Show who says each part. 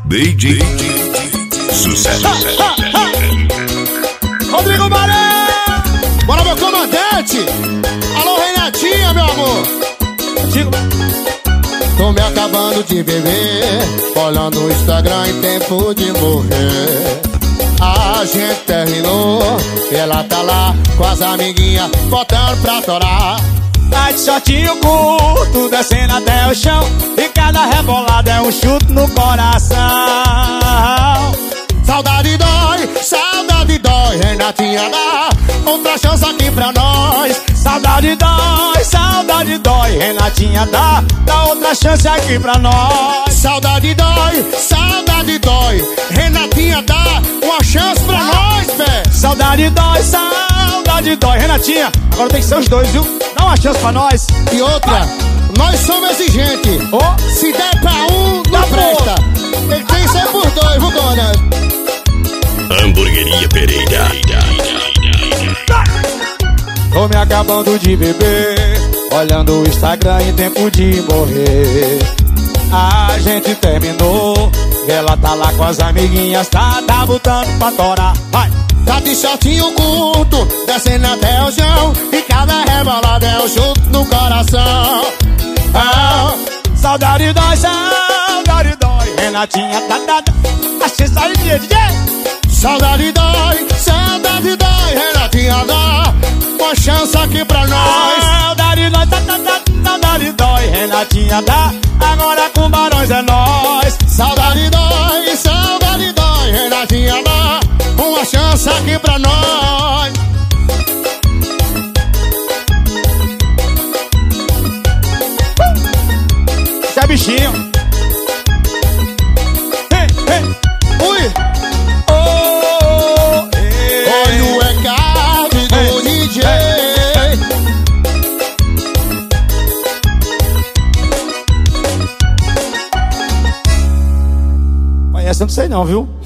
Speaker 1: DJ Sucesso.
Speaker 2: Rodrigo Baré! Bora, meu comandante! Alô, Renatinha, meu amor! Digo. Tô me acabando de beber, olhando o Instagram em tempo de morrer. A gente terminou e ela tá lá com as amiguinhas botando pra torar.
Speaker 3: Tá de shortinho curto, descendo até o chão, e cada rebolada é um chute no coração.
Speaker 2: Saudade dói, Renatinha, dá outra chance aqui pra nós.
Speaker 3: Saudade dói, Renatinha, dá outra chance aqui pra nós.
Speaker 2: Saudade dói, Renatinha, dá uma chance pra nós, pé.
Speaker 3: Saudade dói, Renatinha, agora tem que ser os dois, viu? Dá uma chance pra nós.
Speaker 2: E outra, nós somos exigentes. Se der pra um, não presta. Tem que ser por dois, viu, dona?
Speaker 1: Hamburgueria Pereira.
Speaker 3: Tô me acabando de beber, olhando o Instagram em tempo de morrer. A gente terminou, ela tá lá com as amiguinhas, tá botando pra torar. Vai!
Speaker 2: Tá de shortinho curto, descendo até o chão, e cada rebolada é um chute no coração.
Speaker 3: Saudade dói, Renatinha, achei isso aí, DJ.
Speaker 2: Saudade dói, Renatinha, dá uma chance aqui pra nós.
Speaker 3: Saudade dói, Renatinha, dá, agora com Barões é nós.
Speaker 2: Saudade dói, Renatinha, dá uma chance aqui pra nós.
Speaker 3: Esse é bichinho.
Speaker 2: Ui! Olha o recado do DJ.
Speaker 3: Conhece, eu não sei não, viu?